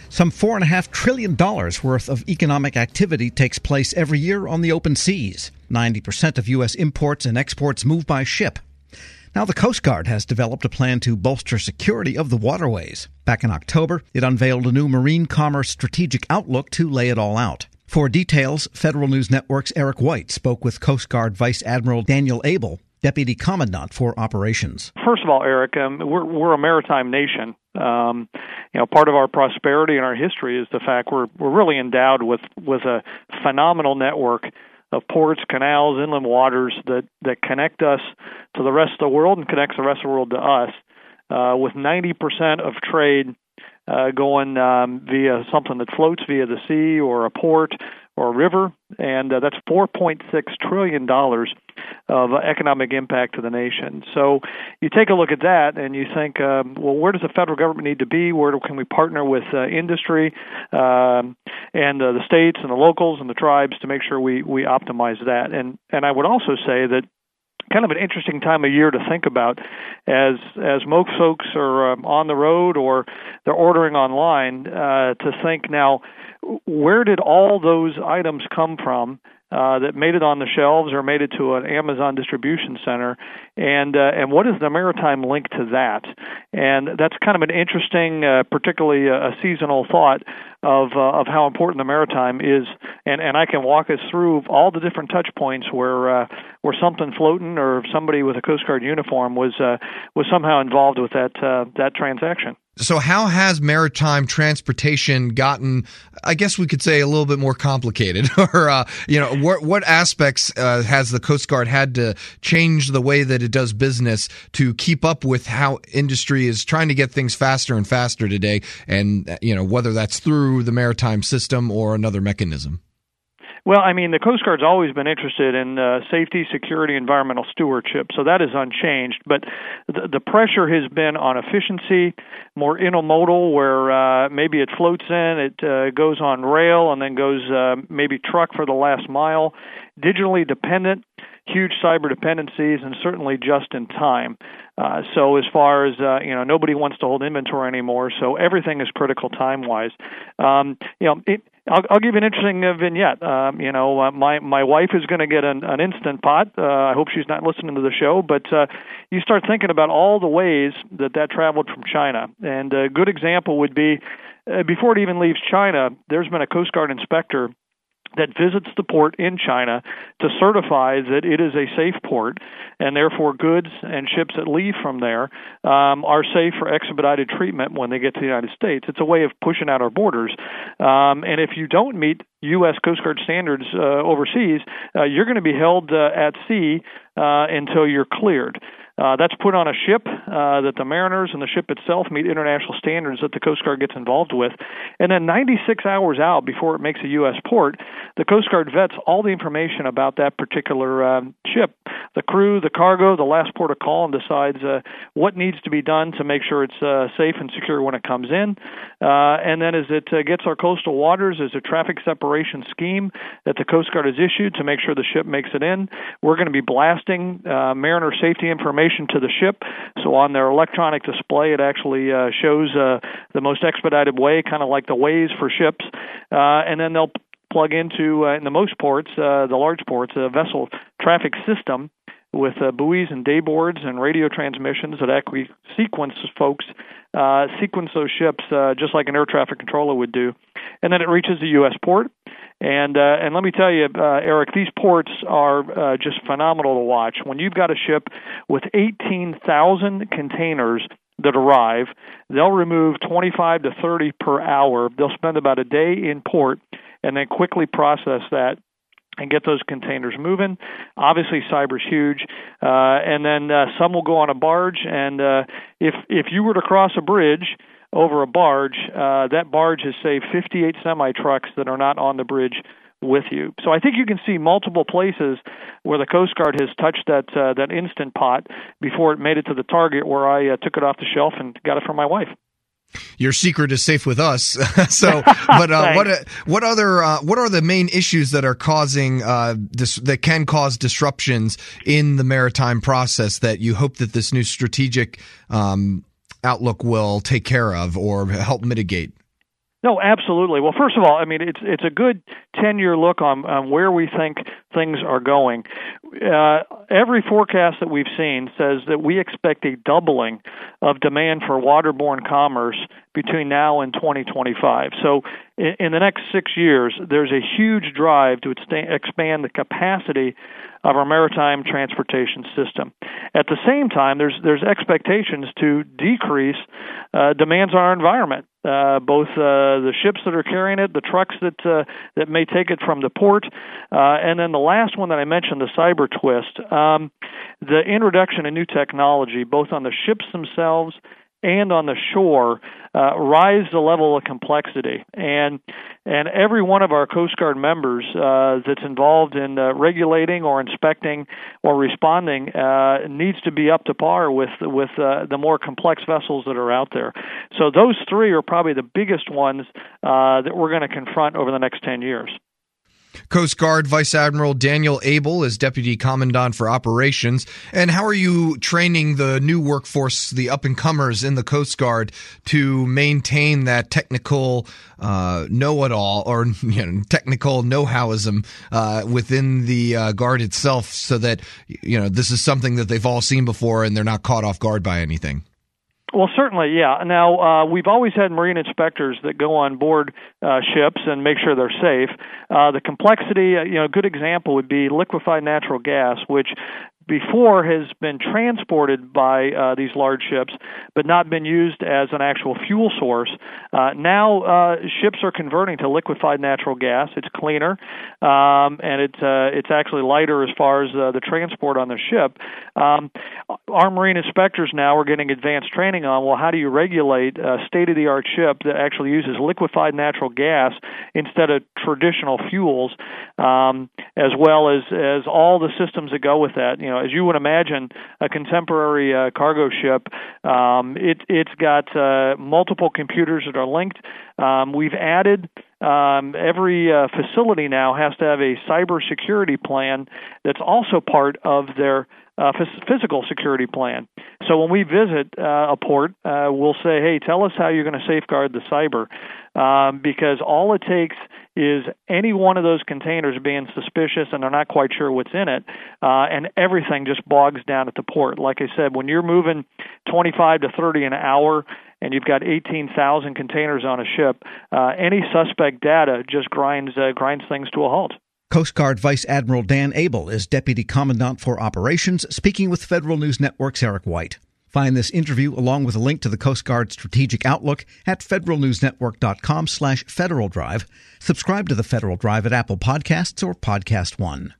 Some $4.5 trillion worth of economic activity takes place every year on the open seas. 90% of U.S. imports and exports move by ship. Now, the Coast Guard has developed a plan to bolster security of the waterways. Back in October, it unveiled a new marine commerce strategic outlook to lay it all out. For details, Federal News Network's Eric White spoke with Coast Guard Vice Admiral Daniel Abel, Deputy Commandant for Operations. First of all, Eric, we're a maritime nation. Part of our prosperity and our history is the fact we're really endowed with a phenomenal network of ports, canals, inland waters that connect us to the rest of the world and connects the rest of the world to us, with 90% of trade going via something that floats via the sea or a port or a river, and that's $4.6 trillion of economic impact to the nation. So you take a look at that and you think, well, where does the federal government need to be? Where can we partner with industry and the states and the locals and the tribes to make sure we optimize that? And I would also say that kind of an interesting time of year to think about as most folks are on the road or they're ordering online, to think now, where did all those items come from that made it on the shelves or made it to an Amazon distribution center, and what is the maritime link to that? And that's kind of an interesting, particularly a seasonal thought of how important the maritime is, and I can walk us through all the different touch points where something floating or somebody with a Coast Guard uniform was somehow involved with that transaction. So how has maritime transportation gotten, I guess we could say, a little bit more complicated? Or, what aspects has the Coast Guard had to change the way that it does business to keep up with how industry is trying to get things faster and faster today? And, whether that's through the maritime system or another mechanism. Well, the Coast Guard's always been interested in safety, security, environmental stewardship, so that is unchanged. But the pressure has been on efficiency, more intermodal, where maybe it floats in, it goes on rail, and then goes maybe truck for the last mile, digitally dependent, huge cyber dependencies, and certainly just in time. So as far as, nobody wants to hold inventory anymore, so everything is critical time-wise. I'll give you an interesting vignette. My wife is going to get an Instant Pot. I hope she's not listening to the show, but you start thinking about all the ways that traveled from China. And a good example would be, before it even leaves China, there's been a Coast Guard inspector that visits the port in China to certify that it is a safe port, and therefore goods and ships that leave from there are safe for expedited treatment when they get to the United States. It's a way of pushing out our borders. And if you don't meet U.S. Coast Guard standards overseas, you're going to be held at sea until you're cleared. That's put on a ship that the mariners and the ship itself meet international standards that the Coast Guard gets involved with. And then 96 hours out before it makes a U.S. port, the Coast Guard vets all the information about that particular ship, the crew, the cargo, the last port of call, and decides what needs to be done to make sure it's safe and secure when it comes in. And then as it gets our coastal waters, there's a traffic separation scheme that the Coast Guard has issued to make sure the ship makes it in. We're going to be blasting mariner safety information to the ship, so on their electronic display it actually shows the most expedited way, kind of like the Waze for ships, and then they'll plug into, in the most ports, the large ports, a vessel traffic system with buoys and dayboards and radio transmissions that actually sequence those ships just like an air traffic controller would do. And then it reaches the U.S. port. And let me tell you, Eric, these ports are just phenomenal to watch. When you've got a ship with 18,000 containers that arrive, they'll remove 25 to 30 per hour. They'll spend about a day in port and then quickly process that and get those containers moving. Obviously, cyber's huge. And then some will go on a barge. And if you were to cross a bridge over a barge, that barge has saved 58 semi-trucks that are not on the bridge with you. So I think you can see multiple places where the Coast Guard has touched that Instant Pot before it made it to the target where I took it off the shelf and got it from my wife. Your secret is safe with us. So, but what are the main issues that are causing that can cause disruptions in the maritime process that you hope that this new strategic outlook will take care of or help mitigate? No, absolutely. Well, first of all, I mean, it's a good 10-year look on where we think things are going. Every forecast that we've seen says that we expect a doubling of demand for waterborne commerce between now and 2025. So in the next 6 years, there's a huge drive to expand the capacity of our maritime transportation system. At the same time, there's expectations to decrease demands on our environment. Both the ships that are carrying it, the trucks that may take it from the port, and then the last one that I mentioned, the cyber twist, the introduction of new technology, both on the ships themselves and on the shore, rise the level of complexity. And every one of our Coast Guard members that's involved in regulating or inspecting or responding needs to be up to par with the more complex vessels that are out there. So those three are probably the biggest ones that we're going to confront over the next 10 years. Coast Guard Vice Admiral Daniel Abel is Deputy Commandant for Operations. And how are you training the new workforce, the up-and-comers in the Coast Guard, to maintain that technical know-it-all or technical know-howism within the Guard itself, so that this is something that they've all seen before and they're not caught off guard by anything? Well, certainly, yeah. Now, we've always had marine inspectors that go on board ships and make sure they're safe. The complexity, a good example would be liquefied natural gas, which before has been transported by these large ships, but not been used as an actual fuel source. Now ships are converting to liquefied natural gas. It's cleaner, and it's actually lighter as far as the transport on the ship. Our marine inspectors now are getting advanced training on, well, how do you regulate a state-of-the-art ship that actually uses liquefied natural gas instead of traditional fuels, as well as all the systems that go with that. As you would imagine, a contemporary cargo ship, it's got multiple computers that are linked. We've added every facility now has to have a cybersecurity plan that's also part of their physical security plan. So when we visit a port, we'll say, hey, tell us how you're going to safeguard the cyber, because all it takes is any one of those containers being suspicious and they're not quite sure what's in it, and everything just bogs down at the port. Like I said, when you're moving 25 to 30 an hour and you've got 18,000 containers on a ship, any suspect data just grinds things to a halt. Coast Guard Vice Admiral Dan Abel is Deputy Commandant for Operations, speaking with Federal News Network's Eric White. Find this interview along with a link to the Coast Guard Strategic Outlook at federalnewsnetwork.com/Federal Drive. Subscribe to the Federal Drive at Apple Podcasts or Podcast One.